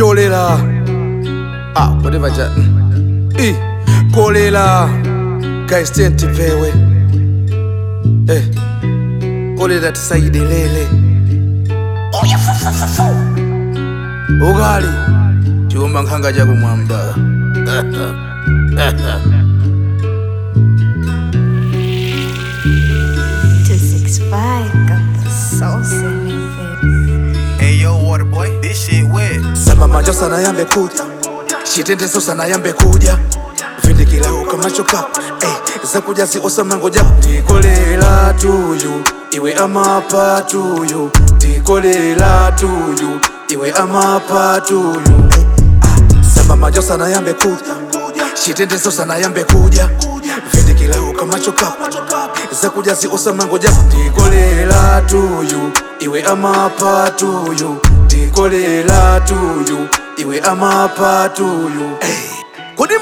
Jolela. Whatever that. Kolela. Guys, tenti pewe. Kolela tisaidi lele. Oya fufufufu. Ugali. Chumba nkanga jagu mwamba. 265 got the sauce in it. Hey yo, water boy, this shit wet. Sama majosa na yambe kuja. Shitende sosa na yambe kuja. Vindi kila ukamachoka. Za kuja si osama ngoja. Tikolela tuyu. Iwe amapa tuyu. Tikolela tuyu. Iwe amapa tuyu. Sama majosa na yambe kuja. Shitende sosa na yambe kuja. Vindi kila ukamachoka. Za kuja si osama ngoja. Tikolela tuyu. Iwe amapa tuyu. Tikolela tuyu. Iwe amapa tuyu. Kodi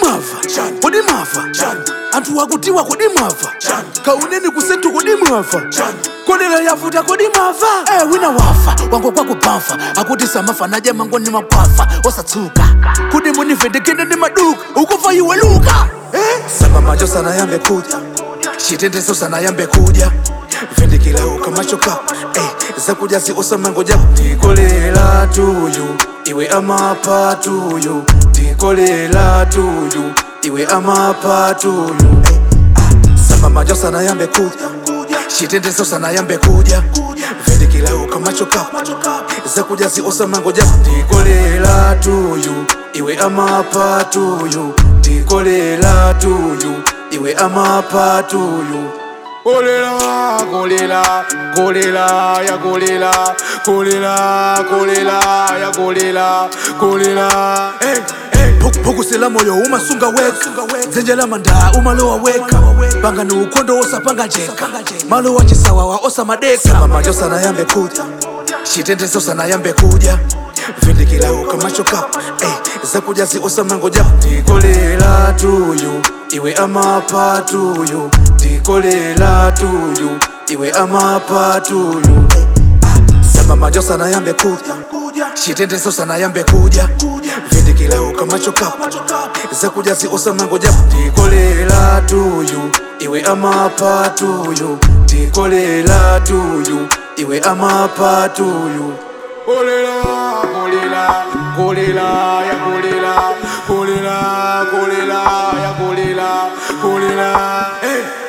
mwava antu wakutiwa kodi mwava kauneni kusentu kodi mwava kolela yavuta kodi mwava wina wafa wango kwa kupafa akuti samafa naje mangoni mapafa osatsuka kudi munivendekende ni maduka ukufa iwe luka Sama majosa na yambe kuja Shitende sosa na yambe kuja Vendikila ukamachoka za kuja si osama ngoja Tikolela tuyu Iwe amapa tuyu Tikolela tuyu Iwe amapa tuyu Sama majosa na yambe kuja Shitende sosa na yambe kuja Vendikila ukamachoka za kuja si osama ngoja Tikolela tuyu Iwe amapa tuyu Tikolela tuyu Iwe amapa tuyu Kolela, kolela, kolela, ya kolela, kolela, kolela, ya kolela, kolela. Pokusela moyo umasunga weka Zenjela manda umalowa weka Panga ni ukondo osa panga jeka Malo wachisawa wa osa madeka Sama majosa na yambe kuja Shitende sosa na yambe kuja Vindikila ukamachoka za kuja si osa mangoja Tikolela tuyu Iwe amapa tuyu Tikolela tuyu Iwe amapa tuyu Sama majosa na yambe kuja Shitende sosa na yambe kuja Vindikila ukamachoka za kuja si osa mangoja Tikolela tuyu Iwe amapa tuyu Tikolela tuyu Iwe amapa tuyu Kolela, kolela, kolela, ya kolela, kolela, kolela, ya kolela, kolela.